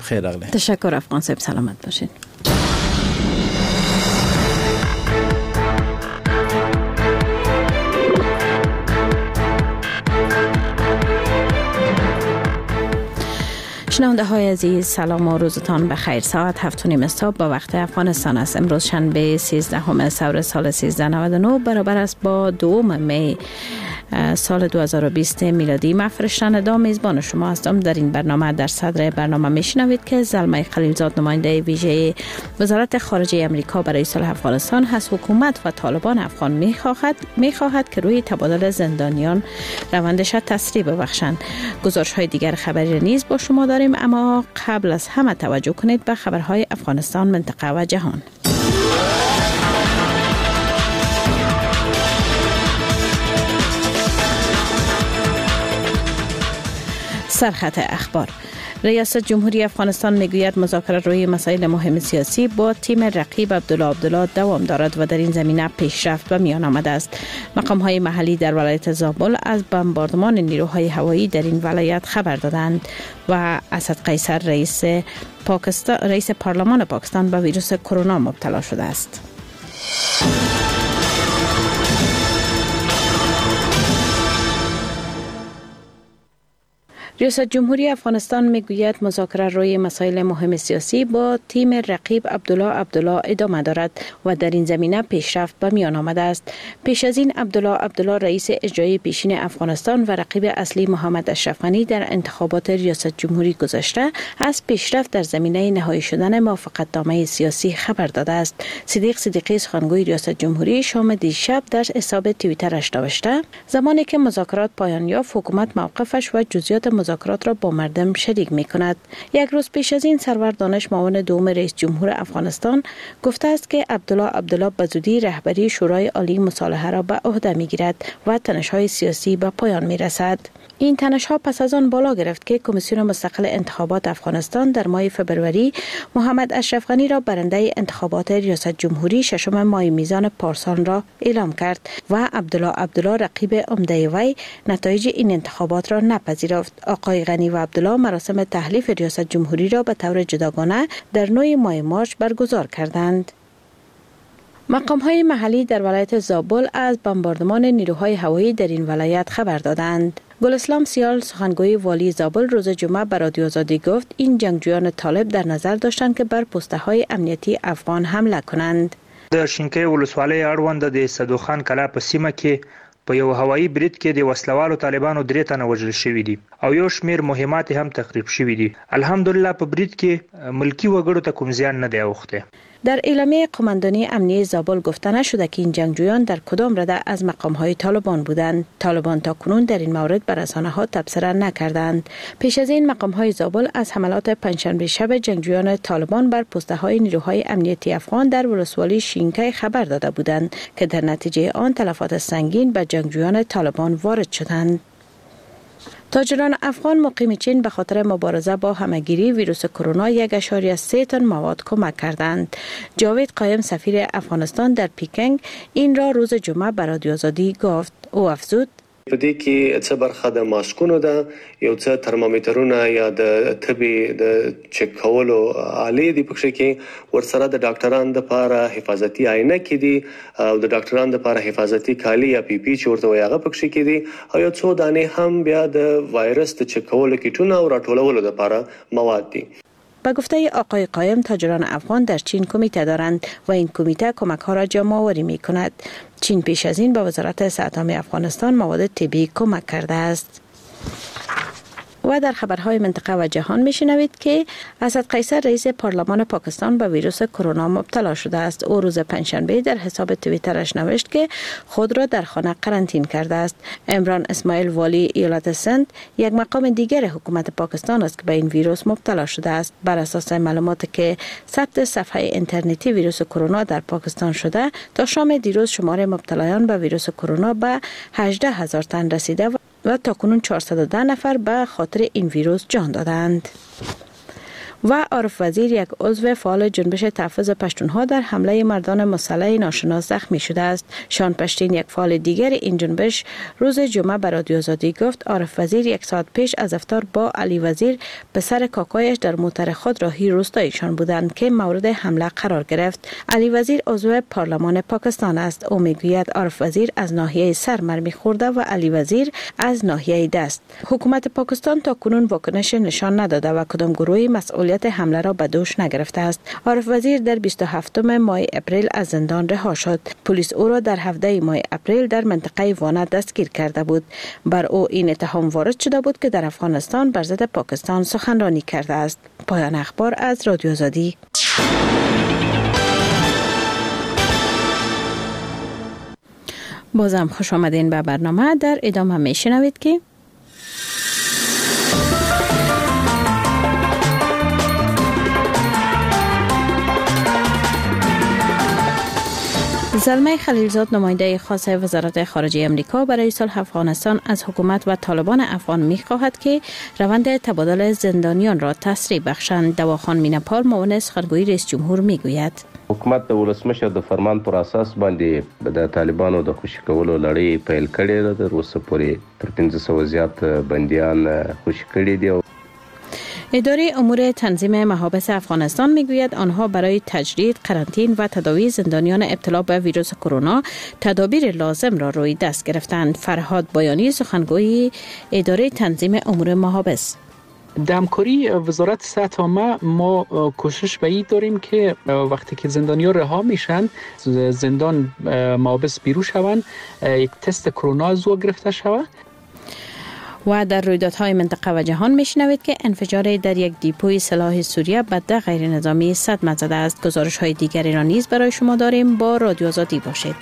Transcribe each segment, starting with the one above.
بخیر راغلی. تشکر افغان صاحب، سلامت باشین. شنونده های عزیز، سلام و روزتان بخیر. ساعت 7:30 صبح با وقت افغانستان است. امروز شنبه 13 سور سال 1399 برابر است با 2 می سال 2020 میلادی. من فرشتن دا میزبان شما هستم. در این برنامه در صدر برنامه میشنوید که زلمه خلیلزاد نماینده ویژه وزارت خارجه امریکا برای صلح افغانستان هست حکومت و طالبان افغان میخواهد که روی تبادل زندانیان روندش تسریع ببخشند. گزارش های دیگر خبری نیز با شما داریم، اما قبل از همه توجه کنید به خبرهای افغانستان، منطقه و جهان. سرخط اخبار. ریاست جمهوری افغانستان میگوید مذاکره روی مسائل مهم سیاسی با تیم رقیب عبدالله دوام دارد و در این زمینه پیشرفت به میان آمده است. مقام‌های محلی در ولایت زابل از بمباردمان نیروهای هوایی در این ولایت خبر دادند و اسد قیصر رئیس پارلمان پاکستان به ویروس کرونا مبتلا شده است. ریاست جمهوری افغانستان میگوید مذاکره روی مسائل مهم سیاسی با تیم رقیب عبدالله ادامه دارد و در این زمینه پیشرفت به میان آمده است. پیش از این عبدالله رئیس اجرایی پیشین افغانستان و رقیب اصلی محمد اشرف غنی در انتخابات ریاست جمهوری گذشته از پیشرفت در زمینه نهایی شدن موافقتنامه سیاسی خبر داده است. صدیقی سخنگوی ریاست جمهوری شام دیشب در حساب توییترش نوشته: زمانی که مذاکرات پایان یافت، حکومت موقفش و جزئیات مذاکرات را با مردم شریک می کند. یک روز پیش از این سرور دانش معاون دوم رئیس جمهور افغانستان گفته است که عبدالله به زودی رهبری شورای عالی مصالحه را به عهده می گیرد و تنش‌های سیاسی به پایان می رسد. این تنش‌ها پس از آن بالا گرفت که کمیسیون مستقل انتخابات افغانستان در ماه فبروری محمد اشرف غنی را برنده انتخابات ریاست جمهوری 6 ماه میزان پارسال را اعلام کرد و عبدالله رقیب عمده وی نتایج این انتخابات را نپذیرفت. آقای غنی و عبدالله مراسم تحلیف ریاست جمهوری را به طور جداگانه در 9 ماه مارچ برگزار کردند. مقام‌های محلی در ولایت زابل از بمباردمان نیروهای هوایی در این ولایت خبر دادند. گلاسلام سیال سخنگوی والی زابل روز جمعه به رادیو آزادی گفت این جنگجویان طالب در نظر داشتند که بر پست‌های امنیتی افغان حمله کنند. د شینکۍ ولسوالۍ اړوند د صدوخان کلا په سیمه کې په یو هوایي برید کې د وسلوالو طالبانو 3 تنه وژل شوي دي او یو شمیر مهمات هم تخریب شوي دي. الحمدلله په برید کې ملکی وګړو ته کوم زیان نه دی اوخته. در اعلامیه قماندانی امنیه زابل گفته نشده که این جنگجویان در کدام رده از مقام‌های طالبان بودند. طالبان تاکنون در این مورد بر رسانه‌ها تبصره نکردند. پیش از این مقام‌های زابل از حملات پنجشنبه شب جنگجویان طالبان بر پست‌های نیروهای امنیتی افغان در ولسوالی شینکۍ خبر داده بودند که در نتیجه آن تلفات سنگین به جنگجویان طالبان وارد شدند. تاجران افغان مقیم چین به خاطر مبارزه با همهگیری ویروس کرونا 1.3 تن مواد کمک کردند. جاوید قایم سفیر افغانستان در پکینگ این را روز جمعه به رادیو آزادی گفت. او افزود: په دې کې څه برخه د ماسکونو ده، یو څه ترمامیټرونه یا د طبي د چک کولو آلې دي، پکې کې ورسره د ډاکټرانو لپاره حفاظتي عینه کې دي او د ډاکټرانو لپاره حفاظتي کالي یا پی پی چې ورته وایي پکې کې دي او یو څو دانې هم بیا د وایرس د چک کولو کیټونه او راټولولو لپاره مواد دي. به گفته آقای قایم تاجران افغان در چین کمیته دارند و این کمیته کمک ها را جمع آوری می کند. چین پیش از این به وزارت صحت عامه افغانستان مواد طبی کمک کرده است. و در خبرهای منطقه و جهان میشنوید که اسد قیصر رئیس پارلمان پاکستان به ویروس کرونا مبتلا شده است. او روز پنجشنبه در حساب توییترش نوشت که خود را در خانه قرنطین کرده است. عمران اسماعیل والی ایالت سند یک مقام دیگر حکومت پاکستان است که به این ویروس مبتلا شده است. بر اساس معلوماتی که ثبت صفحه اینترنتی ویروس کرونا در پاکستان شده، تا شام دیروز شمار مبتلایان به ویروس کرونا به 18,000 تن رسیده و تاکنون 410 نفر به خاطر این ویروس جان دادند. و عارف وزیر یک عضو فعال جنبش تحفظ پشتونها در حمله مردان مسلح ناشناس زخمی شده است. شان پشتین یک فعال دیگر این جنبش روز جمعه به رادیو آزادی گفت عارف وزیر یک ساعت پیش از افطار با علی وزیر پسر کاکایش در موتر خود راهی روستایشان بودند که مورد حمله قرار گرفت. علی وزیر عضو پارلمان پاکستان است. او میگوید عارف وزیر از ناحیه سر مرمی خورده و علی وزیر از ناحیه دست. حکومت پاکستان تا کنون واکنش نشان نداده و کدام گروهی مسئولیت حمله را به دوش نگرفته است. عارف وزیر در 27 ماه اپریل از زندان رها شد. پلیس او را در 17 ماه اپریل در منطقه وانه دستگیر کرده بود. بر او این اتهام وارد شده بود که در افغانستان بر ضد پاکستان سخنرانی کرده است. پایان اخبار از رادیو آزادی. بازم خوش آمدین به برنامه. در ادامه میشنوید که زلمه خلیلزاد نماینده خاص وزارت خارجه امریکا برای صلح افغانستان از حکومت و طالبان افغان می‌خواهد که روند تبادل زندانیان را تسریع بخشند. دواخان میناپال معاون سخنگوی رئیس جمهور میگوید حکومت د ولسمشر د فرمان پر اساس باندې د طالبانو د خوشی کولو لړۍ پیل کړې ده. روسه پورې تر 1500 زیات بندیان خوشی کړي دي. اداره امور تنظیم محابس افغانستان میگوید آنها برای تجدید، قرنطین و تداوی زندانیان ابتلا به ویروس کرونا تدابیر لازم را روی دست گرفتند. فرهاد بایانی سخنگوی اداره تنظیم امور محابس: در همکاری وزارت صحت عامه ما کوشش به این داریم که وقتی که زندانیان رها میشن زندان محابس بیرون شوند، یک تست کرونا از او گرفته شود. و در رویدادهای منطقه و جهان میشنوید که انفجار در یک دیپوی سلاح سوریه به ده غیر نظامی صدمه زده است. گزارش های دیگری را نیز برای شما داریم. با رادیو آزادی باشید.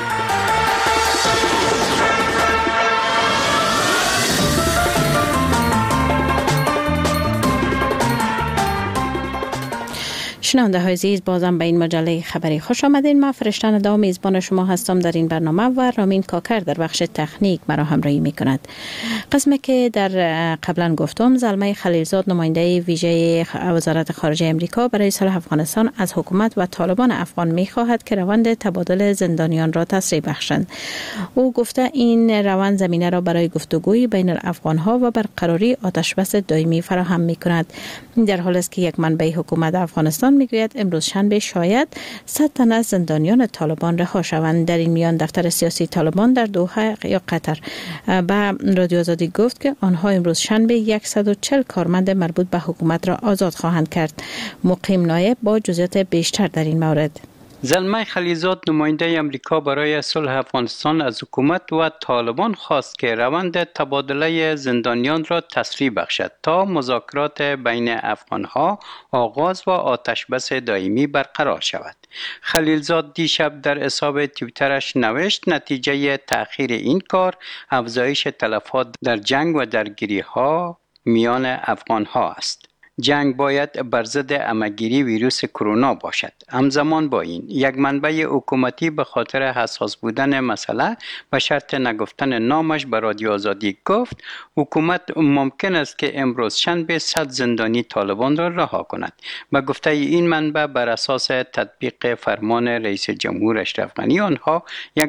شنونده های عزیز، بازم به این مجله خبری خوش آمدین. من فرشته ندا میزبان شما هستم در این برنامه و رامین کاکر در بخش تکنیک مرا همراهی میکند. قسمی که در قبلا گفتم، زلمه خلیلزاد نماینده ویژه وزارت خارجه امریکا برای صلح افغانستان از حکومت و طالبان افغان میخواهد که روند تبادل زندانیان را تسریع بخشند. او گفته این روند زمینه را برای گفتگوی بین الافغانها و برقراری آتشبس دائمی فراهم میکند. در حالی است که یک منبع حکومت افغانستان میگوید امروز شنبه شاید 100 تن از زندانیان طالبان رها شوند. در این میان دفتر سیاسی طالبان در دوحه یا قطر به رادیو آزادی گفت که آنها امروز شنبه 140 کارمند مربوط به حکومت را آزاد خواهند کرد. مقیم نایب با جزئیات بیشتر در این مورد: زلمه خلیلزاد نماینده امریکا برای صلح افغانستان از حکومت و طالبان خواست که روند تبادله زندانیان را تسریع بخشد تا مذاکرات بین افغانها آغاز و آتشبس دائمی برقرار شود. خلیلزاد دیشب در حساب توییترش نوشت نتیجه تأخیر این کار افزایش تلفات در جنگ و درگیری‌ها میان افغانها است. جنگ باید بر ضد همه‌گیری ویروس کرونا باشد. همزمان با این یک منبع حکومتی به خاطر حساس بودن مسئله به شرط نگفتن نامش به رادیو آزادی گفت حکومت ممکن است که امروز شنبه 100 زندانی طالبان را رها کند. به گفته این منبع بر اساس تطبیق فرمان رئیس جمهور اشرف غنی آنها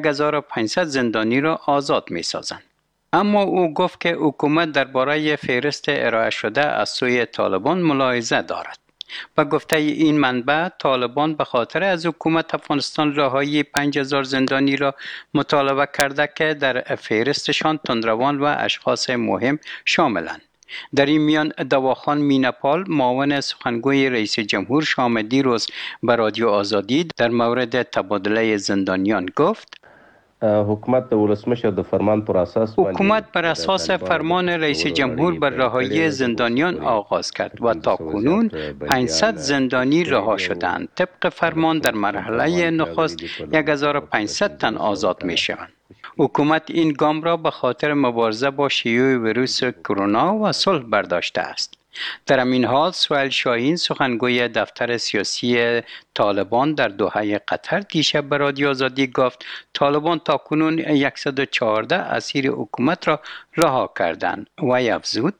1500 زندانی را آزاد می‌سازند. اما او گفت که حکومت درباره فهرست ارائه شده از سوی طالبان ملاحظه دارد. با گفته این منبع طالبان به خاطر از حکومت افغانستان رهایی 5000 زندانی را مطالبه کرده که در فهرستشان تندروان و اشخاص مهم شاملند. در این میان دواخان میناپال معاون سخنگوی رئیس جمهور شام دیروز به رادیو آزادی در مورد تبادله زندانیان گفت حکومت بر اساس فرمان رئیس جمهور بر رهایی زندانیان آغاز کرد و تاکنون 500 زندانی رها شدند. طبق فرمان در مرحله نخست 1500 تن آزاد می شوند. حکومت این گام را به خاطر مبارزه با شیوع ویروس کرونا و صلح برداشته است. در همین حال سهیل شاهین سخنگوی دفتر سیاسی طالبان در دوحه قطر دیشب به رادیو آزادی گفت طالبان تاکنون 114 اسیر حکومت را رها کردند و افزود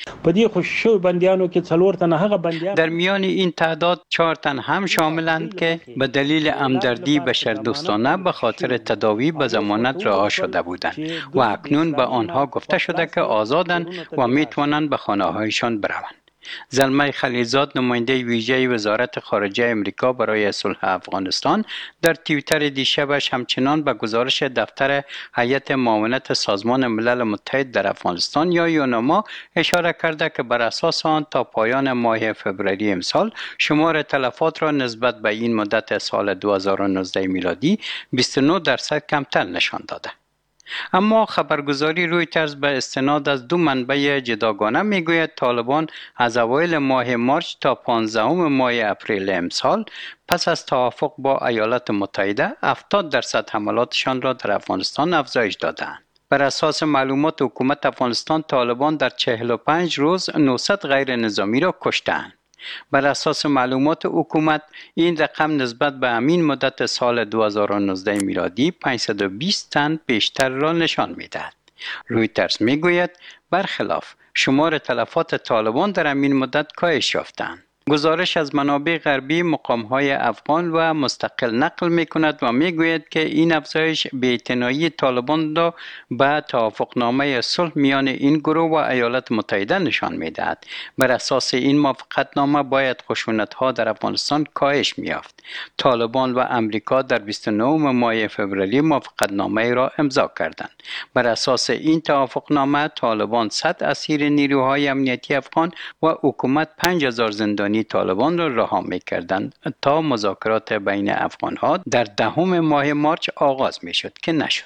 په دې خوشو بندیانو کې 4 تن هغه بندیان در میان این تعداد 4 تن هم شاملند که به دلیل همدردی بشردوستانه به خاطر تداوی به ضمانت رها شده بودند و اکنون به آنها گفته شده که آزادند و میتوانند به خانه‌هایشان بروند. زلمه خلیلزاد نماینده ویژه وزارت خارجه امریکا برای صلح افغانستان در توییتر دیشبش همچنان به گزارش دفتر هیئت معاونت سازمان ملل متحد در افغانستان یا یوناما اشاره کرده که بر اساس آن تا پایان ماه فوریه امسال شمار تلفات را نسبت به این مدت سال 2019 میلادی 29% کمتر نشان داده. اما خبرگزاری رویترز به استناد از 2 منبع جداگانه میگوید طالبان از اوایل ماه مارچ تا 15 ماه اپریل امسال پس از توافق با ایالات متحده 70% حملاتشان را در افغانستان افزایش دادند. بر اساس معلومات حکومت افغانستان طالبان در 45 روز 900 غیر نظامی را کشتند. بر اساس معلومات حکومت این رقم نسبت به همین مدت سال 2019 میلادی 520 تن بیشتر را نشان می‌دهد. رویترز میگوید برخلاف شمار تلفات طالبان در همین مدت کاهش یافتند. گزارش از منابع غربی مقام‌های افغان و مستقل نقل می‌کند و می‌گوید که این افزایش بی‌اعتنایی طالبان را به توافقنامه صلح میان این گروه و ایالات متحده نشان می‌دهد. بر اساس این موافقتنامه باید خشونت‌ها در افغانستان کاهش می‌یافت. طالبان و امریکا در 29 ماه فوریه موافقتنامه را امضا کردند. بر اساس این توافقنامه طالبان 100 اسیر نیروهای امنیتی افغان و حکومت 5000 زندانی طالبان را رها می‌کردند تا مذاکرات بین افغان‌ها در 10 ماه مارچ آغاز می‌شد که نشد.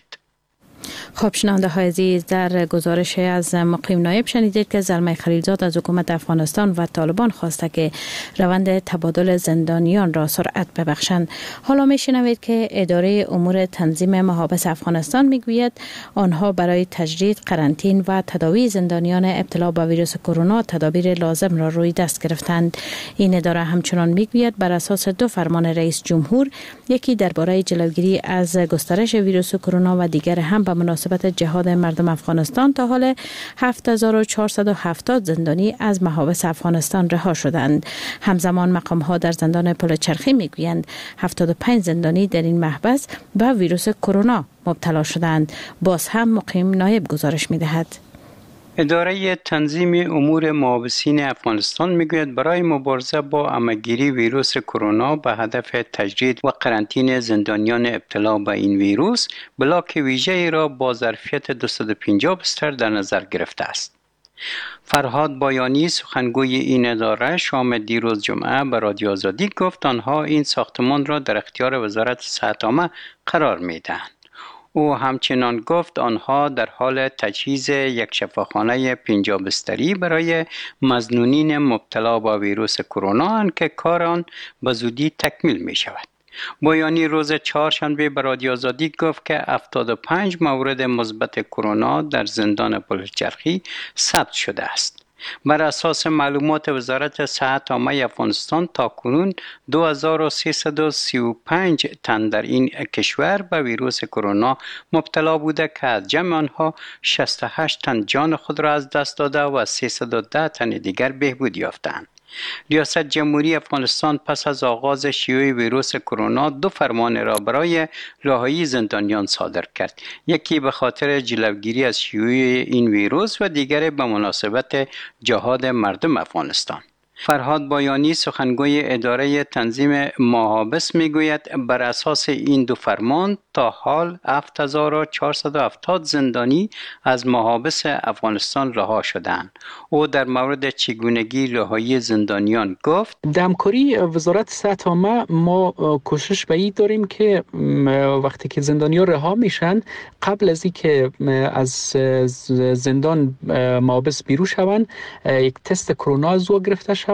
خب شنونده های عزیز، در گزارش از مقیم نایب شنیدید که زلمه خلیلزاد از حکومت افغانستان و طالبان خواسته که روند تبادل زندانیان را سرعت ببخشند. حالا میشنوید که اداره امور تنظیم محابس افغانستان میگوید آنها برای تجدید قرنطین و تداوی زندانیان ابتلا به ویروس کرونا تدابیر لازم را روی دست گرفتند. این اداره همچنان میگوید بر اساس 2 فرمان رئیس جمهور، یکی درباره جلوگیری از گسترش ویروس کرونا و دیگر هم به مناسبت جهاد مردم افغانستان، تا حال 7470 زندانی از محابس افغانستان رها شدند. همزمان مقام‌ها در زندان پل چرخی میگویند 75 زندانی در این محبس به ویروس کرونا مبتلا شدند. باز هم مقیم نایب گزارش می‌دهد. اداره تنظیم امور محابسین افغانستان میگوید برای مبارزه با عمه‌گیری ویروس کرونا به هدف تجدید و قرنطینه زندانیان ابتلا به این ویروس بلاک ویژه‌ای را با ظرفیت 250 بستر در نظر گرفته است. فرهاد بایانی سخنگوی این اداره شام دیروز جمعه به رادیو آزادی گفت آنها این ساختمان را در اختیار وزارت صحت عامه قرار می‌دهند. او همچنان گفت آنها در حال تجهیز یک شفاخانه 50 بستری برای مظنونین مبتلا به ویروس کرونا اند که کار آن به زودی تکمیل می شود. بایانی روز چهارشنبه به رادیو آزادی گفت که 75 مورد مثبت کرونا در زندان پلچرخی ثبت شده است. بر اساس معلومات وزارت صحت عامه افغانستان تاکنون 2335 تن در این کشور به ویروس کرونا مبتلا بوده که از جمع آنها 68 تن جان خود را از دست داده و 310 تن دیگر بهبود یافتند. ریاست جمهوری افغانستان پس از آغاز شیوع ویروس کرونا 2 فرمان را برای رهایی زندانیان صادر کرد. یکی به خاطر جلوگیری از شیوع این ویروس و دیگر به مناسبت جهاد مردم افغانستان. فرهاد بایانی سخنگوی اداره تنظیم محابس میگوید بر اساس این 2 فرمان تا حال 7470 زندانی از محابس افغانستان رها شدند. او در مورد چگونگی رهایی زندانیان گفت در همکاری وزارت صحت عامه ما کوشش به این داریم که وقتی که زندانیان رها میشن قبل از اینکه از زندان محابس بیرون شوند یک تست کرونا از او گرفته شود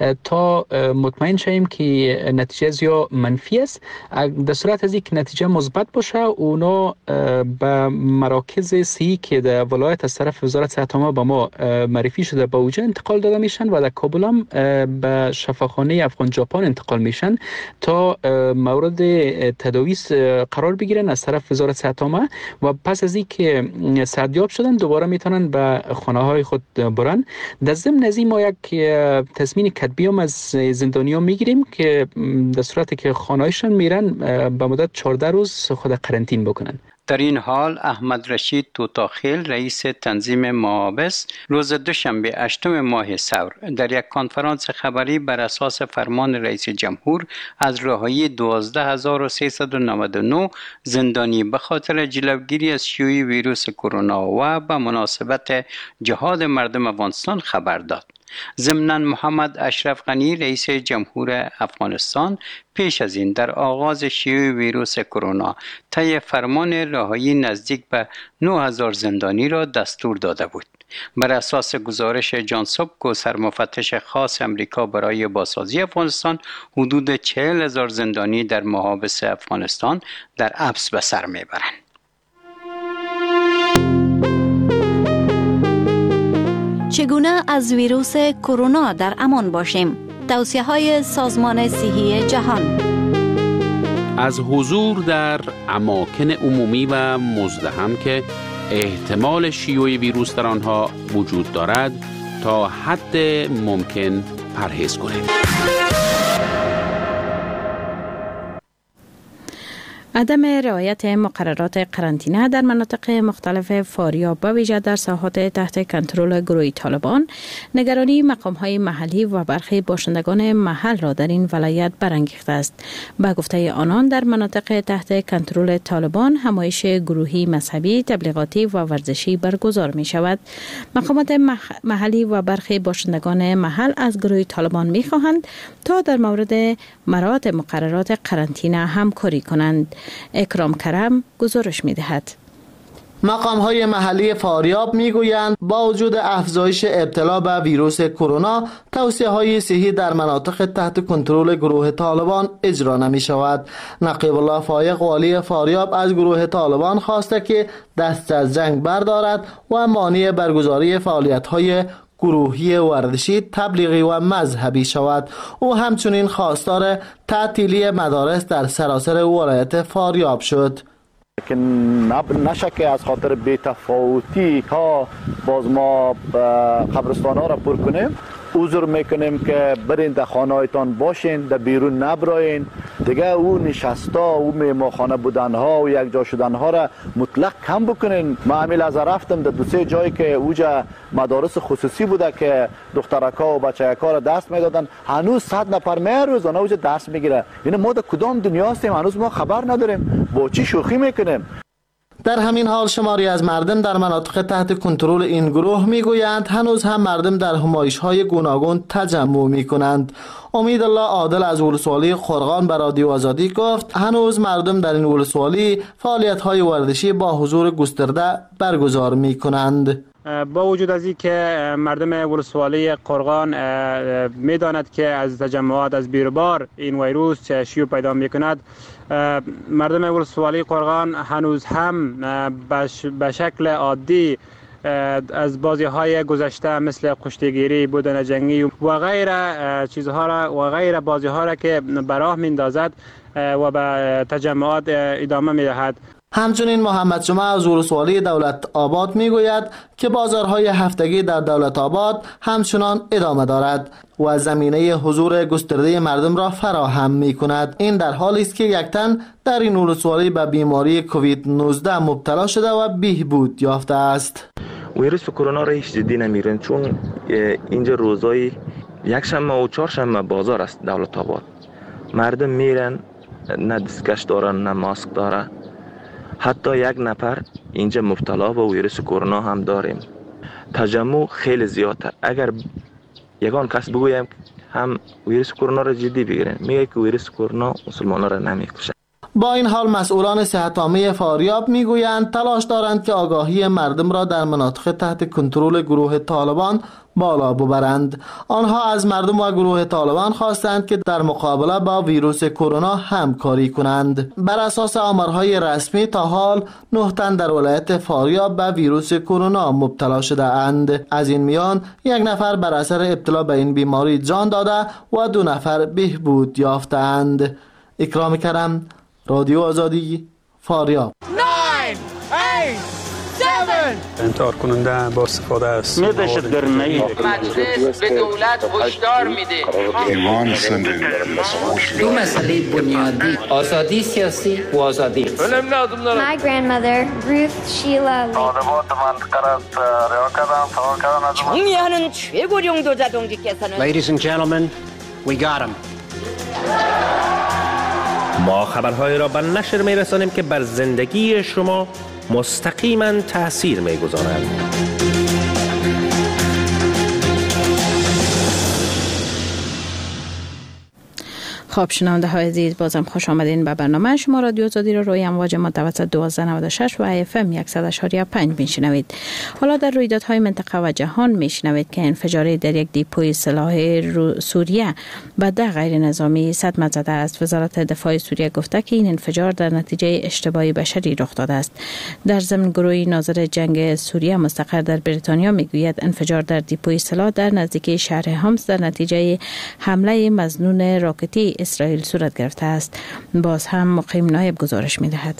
تا مطمئن شویم که نتیجه یا منفی است. در صورت از اینکه نتیجه مثبت مثبت باشه اونا به مراکز صحی که در ولایت از طرف وزارت صحت عامه به ما معرفی شده به اوجه انتقال داده میشن و در کابل هم به شفاخانه افغان ژاپن انتقال میشن تا مورد تداوی قرار بگیرن از طرف وزارت صحت عامه و پس از اینکه صحتیاب شدن دوباره میتونن به خانه های خود برن. در ضمن از این ما یک تصمیم کتبی هم از زندانیان میگیریم که در صورتی که خانه‌هایشان میرن به مدت 14 روز خود قرنطین بکنن. در این حال احمد رشید توتاخیل رئیس تنظیم محابس روز دوشنبه 8 ماه ثور در یک کنفرانس خبری بر اساس فرمان رئیس جمهور از رهایی 12399 زندانی به خاطر جلوگیری از شیوع ویروس کرونا و به مناسبت جهاد مردم افغانستان خبر داد. ضمناً محمد اشرف غنی رئیس جمهور افغانستان پیش از این در آغاز شیوع ویروس کرونا طی فرمان رهایی نزدیک به 9000 زندانی را دستور داده بود. بر اساس گزارش جان سوبکو سرمفتش خاص امریکا برای بازسازی افغانستان حدود 40,000 زندانی در محابس افغانستان در حبس به سر میبرند. چگونه از ویروس کرونا در امان باشیم؟ توصیه‌های سازمان صحی جهان. از حضور در اماکن عمومی و مزدحم که احتمال شیوع ویروس در آنها وجود دارد تا حد ممکن پرهیز کنیم. عدم رعایت مقررات قرنطینه در مناطق مختلف فاریاب و ویژه در ساحات تحت کنترل گروه طالبان نگرانی مقام‌های محلی و برخی باشندگان محل را در این ولایت برانگیخته است. به گفته آنان در مناطق تحت کنترل طالبان همایش گروهی مذهبی، تبلیغاتی و ورزشی برگزار می شود. مقامات محلی و برخی باشندگان محل از گروه طالبان می خواهند تا در مورد مراعات مقررات قرنطینه همکاری کنند. اکرام کرم گزارش می دهد. مقام‌های محلی فاریاب میگویند با وجود افزایش ابتلا به ویروس کرونا توصیه‌های صحی در مناطق تحت کنترل گروه طالبان اجرا نمی شود. نقیب الله فایق والی فاریاب از گروه طالبان خواسته که دست از جنگ بردارد و مانع برگزاری فعالیت‌های گروهی ورزشی، تبلیغی و مذهبی شود. او همچنین خواستار تعطیلی مدارس در سراسر ولایت فاریاب شد. که نشه که از خاطر بی‌تفاوتی ها باز ما قبرستان ها را پر کنیم. عذر میکنیم که برین در خانه هایتان باشین، در بیرون نبراین. دیگه او نشستا، او میماخانه بودن ها و یک جا شدن ها را مطلق کم بکنین. ما همیل از رفتم در 2-3 جایی که اوجا مدارس خصوصی بوده که دخترکا و بچه‌کا را درس میدادن، هنوز 100 نفر مهر روزانه اوجا درس میگیره. یعنی ما در کدام دنیا هستیم هنوز ما خبر نداریم، با چی شوخی میکنیم. در همین حال شماری از مردم در مناطق تحت کنترل این گروه میگویند هنوز هم مردم در همایش‌های گوناگون تجمع میکنند. امید الله عادل از ولسوالی قرغان به رادیو آزادی گفت هنوز مردم در این ولسوالی فعالیت‌های ورزشی با حضور گسترده برگزار میکنند. با وجود از این که مردم ولسوالی قرغان میداند که از تجمعات از بیروبار این ویروس شیوع پیدا میکند، مردم ولسوالی قرغان هنوز هم به شکل عادی از بازی‌های گذشته مثل کشتیگیری، بودن جنگی و غیره چیزها را و غیره بازی‌ها را که به راه میندازد و به تجمعات ادامه میدهد. همچنین محمد جمعه از ولسوالی دولت آباد میگوید که بازارهای هفتگی در دولت آباد همچنان ادامه دارد و زمینه حضور گسترده مردم را فراهم میکند. این در حالی است که یک تن در این ولسوالی به بیماری کووید 19 مبتلا شده و بهبود یافته است. ویروس کرونا را هیچ جدی نمیگیرن، چون اینجا روزای یک شنبه و چهارشنبه بازار است دولت آباد. مردم میرن، نه دستکش دارن نه ماسک داره. حتی یک نفر اینجا مبتلا به ویروس کرونا هم داریم. تجمع خیلی زیاده. اگر یگان کس بگویم هم ویروس کرونا را جدی بگیرن، میگه که ویروس کرونا مسلمانان را نمیکشه. با این حال مسئولان صحت عامه فاریاب میگویند تلاش دارند که آگاهی مردم را در مناطق تحت کنترل گروه طالبان بالا ببرند. آنها از مردم و گروه طالبان خواستند که در مقابله با ویروس کرونا همکاری کنند. بر اساس آمارهای رسمی تا حال 9 تن در ولایت فاریاب به ویروس کرونا مبتلا شده اند. از این میان 1 نفر بر اثر ابتلا به این بیماری جان داده و 2 نفر بهبود یافتند. اکرام کرم، رادیو آزادی، فاریاب. 9 8 7 انتحار کننده با استفاده از مجلس به دولت هشدار میده. دو مسئله بنیادی، آزادی سیاسی و آزادی اقتصادی. My grandmother, Ruth Sheila 정리하는 최고령 도자동지께서는 Ladies and gentlemen, we got him. ما خبرهای را به نشر می‌رسانیم که بر زندگی شما مستقیما تأثیر می‌گذارند. خب شنونده های عزیز، بازم خوش آمدین به برنامه شما. رادیو آزادی رو روی امواج متوسط 1296 و FM 100.5 میشنوید. حالا در رویدادهای منطقه و جهان میشنوید که انفجاری در یک دیپوی سلاح سوریه به ده غیر نظامی صدمه زده است. وزارت دفاع سوریه گفته که این انفجار در نتیجه اشتباه بشری رخ داده است. در ضمن گروه ناظر جنگ سوریه مستقر در بریتانیا میگوید انفجار در دیپوی سلاح در نزدیکی شهر حمص در نتیجه حمله مظنون راکتی اسرائیل صورت گرفته است. باز هم مقیم نایب گزارش می‌دهد.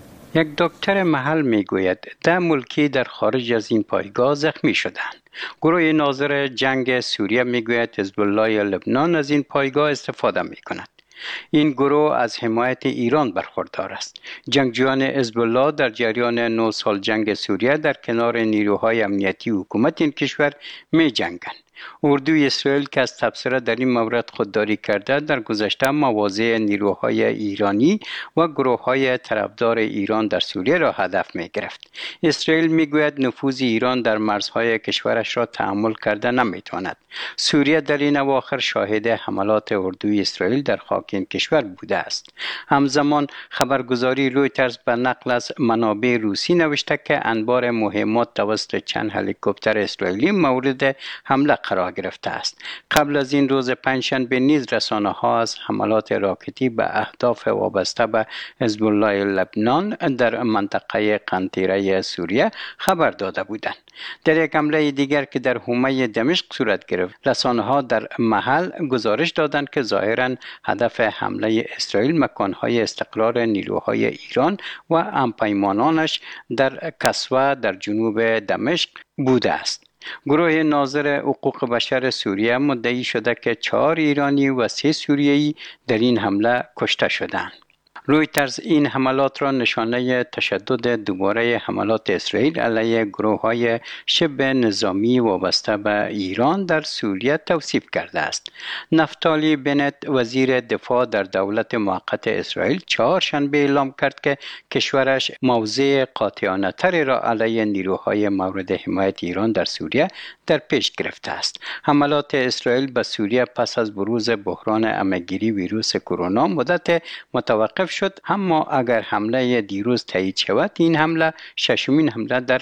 یک دکتر محل میگوید 10 ملکی در خارج از این پایگاه زخمی شدند. گروه ناظر جنگ سوریه میگوید حزب الله لبنان از این پایگاه استفاده میکند. این گروه از حمایت ایران برخوردار است. جنگجویان حزب الله در جریان 9 سال جنگ سوریه در کنار نیروهای امنیتی حکومت این کشور می جنگند. اردوی اسرائیل که از تبصره در این مورد خودداری کرده در گذشته مواضع نیروهای ایرانی و گروه‌های طرفدار ایران در سوریه را هدف می گرفت. اسرائیل می گوید نفوذ ایران در مرزهای کشورش را تحمل کرده نمی تواند. سوریه در این اواخر شاهد حملات اردوی اسرائیل در خاک این کشور بوده است. همزمان خبرگزاری رویترز به نقل از منابع روسی نوشته که انبار مهمات توسط چند هلیکوپتر اسرائیلی مورد حمله قرار گرفته است. قبل از این روز پنجشنبه نیز رسانه‌ها از حملات راکتی به اهداف وابسته به حزب الله لبنان در منطقه قنطیره سوریه خبر داده بودند. در یک حمله دیگر که در حومه دمشق صورت گرفت، رسانه‌ها در محل گزارش دادند که ظاهراً هدف حمله اسرائیل مکان‌های استقرار نیروهای ایران و همپیمانانش در کسوه در جنوب دمشق بوده است. گروه ناظر حقوق بشر سوریه مدعی شده که 4 ایرانی و 3 سوریه‌ای در این حمله کشته شدند. رویترز این حملات را نشانه تشدد دوباره حملات اسرائیل علیه گروه‌های شبه نظامی وابسته به ایران در سوریه توصیف کرده است. نفتالی بنت وزیر دفاع در دولت موقت اسرائیل چهارشنبه اعلام کرد که کشورش موضع قاطعانه‌تری را علیه نیروهای مورد حمایت ایران در سوریه در پیش گرفته است. حملات اسرائیل به سوریه پس از بروز بحران عمه‌گیری ویروس کرونا مدت متوقف شد، اما اگر حمله دیروز تایید شود این حمله 6مین حمله در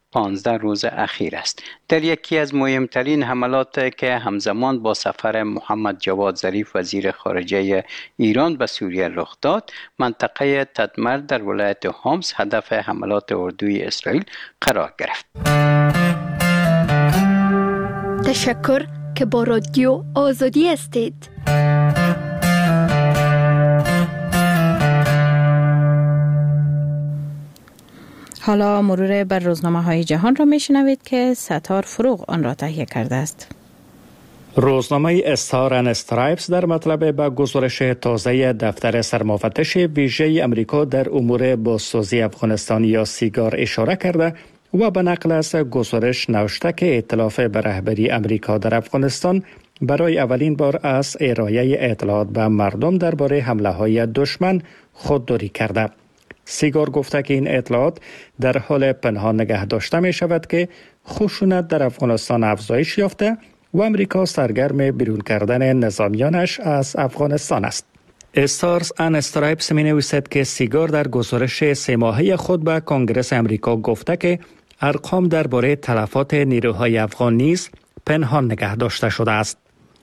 15 روز اخیر است. در یکی از مهمترین حملات که همزمان با سفر محمد جواد ظریف وزیر خارجه ایران به سوریه رخ داد، منطقه تدمر در ولایت حمص هدف حملات اردوی اسرائیل قرار گرفت. تشکر که با رادیو آزادی هستید. حالا مرور بر روزنامه‌های جهان را میشنوید که ستار فروغ آن را تهیه کرده است. روزنامه استار اند استرایپس در مطلب به گزارش تازه دفتر سرمفتش ویژه امریکا در امور بازسازی افغانستان یا سیگار اشاره کرده و به نقل از گزارش نوشته که ائتلاف به رهبری امریکا در افغانستان برای اولین بار از ارائه اطلاعات به مردم درباره حمله‌های دشمن خودداری کرده. سیگار گفته که این اطلاعات در حال پنهان نگه داشته می شود که خشونت در افغانستان افزایش یافته و امریکا سرگرم بیرون کردن نظامیانش از افغانستان است. استارز ان استرایپس می نویسد که سیگار در گزارش 3 ماهه خود به کنگره امریکا گفته که ارقام درباره تلفات نیروهای افغان نیز پنهان نگه داشته شده است.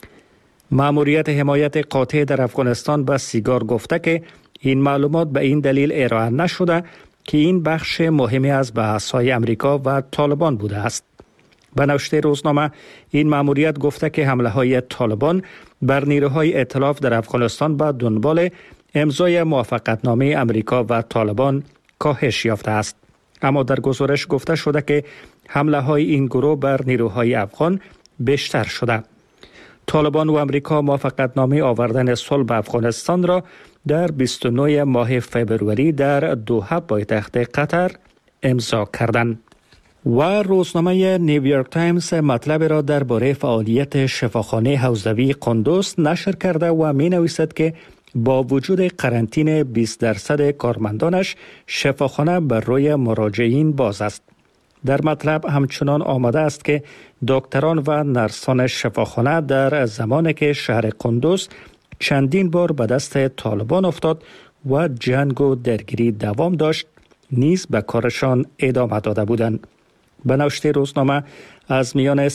مأموریت حمایت قاطع در افغانستان به سیگار گفته که این معلومات به این دلیل ارائه نشده که این بخش مهمی از بحث‌های امریکا و طالبان بوده است. به نوشته روزنامه این مأموریت گفته که حمله‌های طالبان بر نیروهای ائتلاف در افغانستان به دنبال امضای موافقتنامه امریکا و طالبان کاهش یافته است. اما در گزارش گفته شده که حمله‌های این گروه بر نیروهای افغان بیشتر شده. طالبان و امریکا موافقتنامه آوردن صلح به افغانستان را در 29 ماه فوریه در دوحه پایتخت قطر امضا کردند. و روزنامه نیویورک تایمز مطلب را درباره فعالیت شفاخانه حوزوی قندوز نشر کرده و می نویسد که با وجود قرنطینه 20% کارمندانش شفاخانه بر روی مراجعین باز است. در مطلب همچنان آمده است که دکتران و نرسان شفاخانه در زمانی که شهر قندوز چندین بار به دست طالبان افتاد و جنگ و درگیری دوام داشت نیز به کارشان ادامه داده بودند. به نوشته روزنامه از میان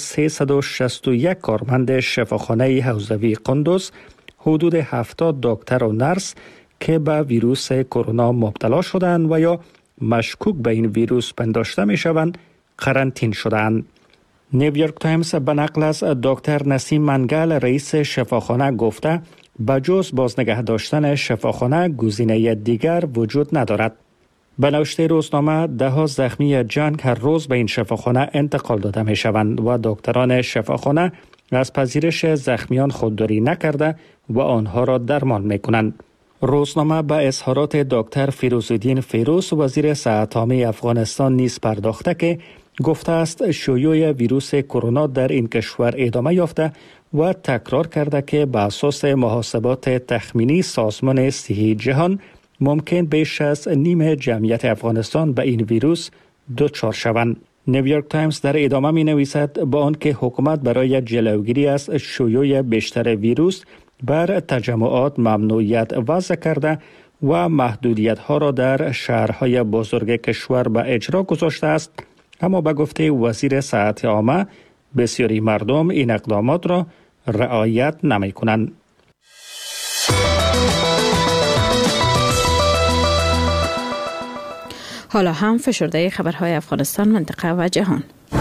361 کارمند شفاخانه حوزوی قندوز حدود 70 دکتر و نرس که به ویروس کرونا مبتلا شدند و یا مشکوک به این ویروس پنداشته می شوند قرنطین شدند. نیویورک تایمز به نقل از دکتر نسیم منگل رئیس شفاخانه گفته به جز بازنگه داشتن شفاخانه گزینه دیگر وجود ندارد. به نوشته روزنامه 10 زخمی جنگ هر روز به این شفاخانه انتقال داده می شوند و دکتران شفاخانه از پذیرش زخمیان خودداری نکرده و آنها را درمان می کنند. روزنامه به اظهارات دکتر فیروزالدین فیروز وزیر صحت عامه افغانستان نیز پرداخته که گفته است شیوع ویروس کرونا در این کشور ادامه یافته و تکرار کرده که به اساس محاسبات تخمینی سازمان صحی جهان ممکن بیش از نیم جمعیت افغانستان به این ویروس دچار شوند. نیویورک تایمز در ادامه می نویسد با آنکه حکومت برای جلوگیری از شیوع بیشتر ویروس بر تجمعات ممنوعیت وضع کرده و محدودیت ها را در شهرهای بزرگ کشور به اجرا گذاشته است، اما به گفته وزیر صحت عامه بسیاری مردم این اقدامات را رعایت نمی کنند. حالا هم فشرده خبرهای افغانستان، منطقه و جهان.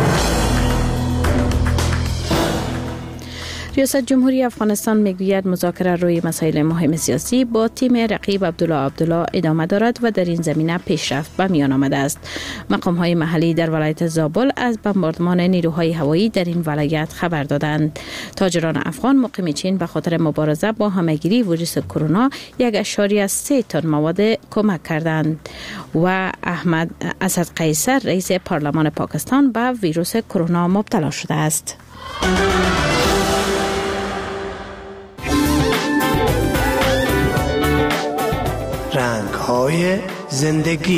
ریاست جمهوری افغانستان میگوید مذاکره روی مسائل مهم سیاسی با تیم رقیب عبدالله ادامه دارد و در این زمینه پیشرفت به میان آمده است. مقام‌های محلی در ولایت زابل از بمباردمان نیروهای هوایی در این ولایت خبر دادند. تاجران افغان مقیم چین به خاطر مبارزه با همه‌گیری ویروس کرونا 1.3 تن مواد کمک کردند و احمد اسد قیصر رئیس پارلمان پاکستان به ویروس کرونا مبتلا شده است. رنگ‌های زندگی.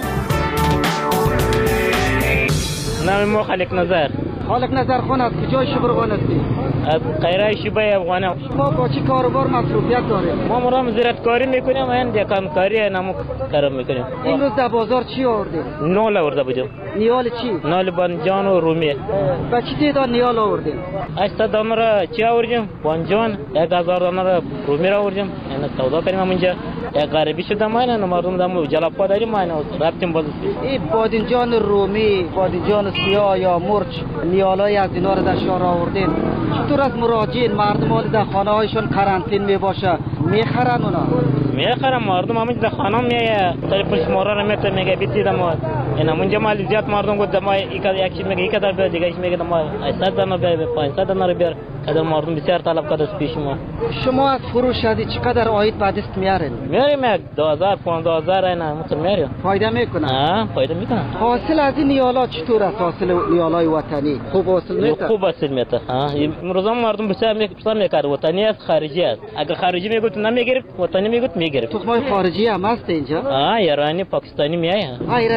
نام ما خالق نظر خان از کجای شبرغان هستی؟ از قیره شیبه افغانه. ما با چی کاروبار مصروفیت داریم؟ ما مرام زراعت کاری میکنیم و این دکان کاری نمو کارم میکنیم. امروز در بازار چی آوردید؟ نول آورده بودیم. نیال چی؟ نول بانجان و رومی. با چی تعداد نیال آوردید؟ 80 دانه را چی آوردیم؟ بانجان. 1000 دانه را رومی را آوردیم. این سودا کردیم اونجا. یک غریبی شده ما اینا مردم دم جلاب داریم ما اینا رفتیم باز. این بادنجان رومی، بادنجان سیاه یا مرچ نیالای از اینا رو در شهر آوردین. چطور از مراجعین مردم در خانه هایشون قرنطین می باشه میخرن اونا؟ میخرن مردم همین در خانه میایه تلفن شماره رو میته میگه بیتیدم ما اینا اونجا مال زیاد مردم گفت ما یکی میگه یک در دیگه یکی میگه ما 800 دانه به 500 دانه رو بیار کدام مردم بسیار طلب کرده از پیش ما. شما از فروش شدی چقدر عاید به دست میارین؟ میاریم 2000 15000 اینا مثلا میاریم. فایده میکنه؟ فایده میکنه. حاصل از این نیالا چطور است؟ حاصل نیالای وطنی خوب حاصل میته؟ خوب حاصل میته. امروز مردم بسیار میکرد وطنی است خارجی است. اگر خارجی میگفت نمیگرفت وطنی میگفت میگرفت. تخمای خارجی هم هست اینجا؟ ایرانی پاکستانی میایه. ایرانی کدام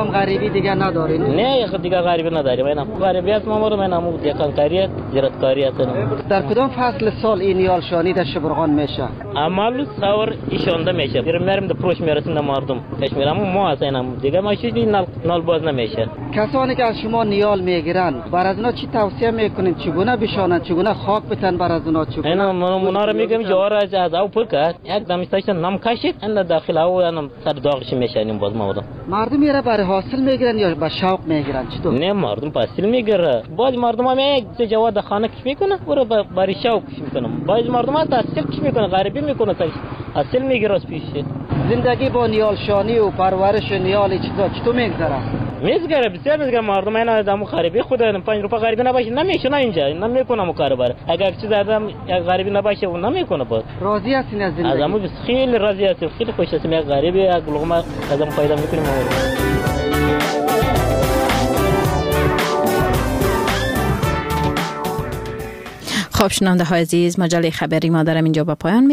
کدام غریبی دیگه ندارین؟ نه دیگه غریبی نداریم. اینا غریبیت ما مردم اینا مو یکانکاریت زیراتکاری هستن. در کدام فصل سال این نیال شانی در شبرغان میشه؟ عمل سوار ایشانده میشه. میریم در پروش میرسیم در مردم. کشمیرم ما هستیم دیگه ما چیزی نال باز نمیشه. کسانی که از شما نیال میگیرن بر از اونا چی توصیه میکنین؟ چگونه بشانن؟ چگونه خاک بتن بر از اونا؟ چگونه اینا اونا رو میگم جوار از او پر کرد یک دم استاشن نام کاشید اند داخل او انا سر داغش میشنیم باز ما مردم میره برای حاصل میگیرن یا به شوق میگیرن؟ چطور؟ نه مردم حاصل میگیره. باز مردم هم یک جواد خانه کش میکنه برو برای شوق کش میکنه. باز مردم هم حاصل کش میکنه غریبی میکنه حاصل میگیره از پیش. زندگی با نیال شانی و پرورش نیال چطور میگذره؟ میگذره بسیار میگذره. مردم اینا دمو غریبی خود 5 روپا غریبی نباشه نمیشونه اینجا نمیکنه مکاربر. اگر چیز آدم یک غریبی نباشه اون نمیکنه. باز راضی هستین از زندگی؟ آدمو خیلی راضی هستیم خیلی خوش هستیم. یک غریبی یک لقمه آدم پیدا میکنیم. خب شنونده های عزیز مجله خبری ما دارم اینجا به پایان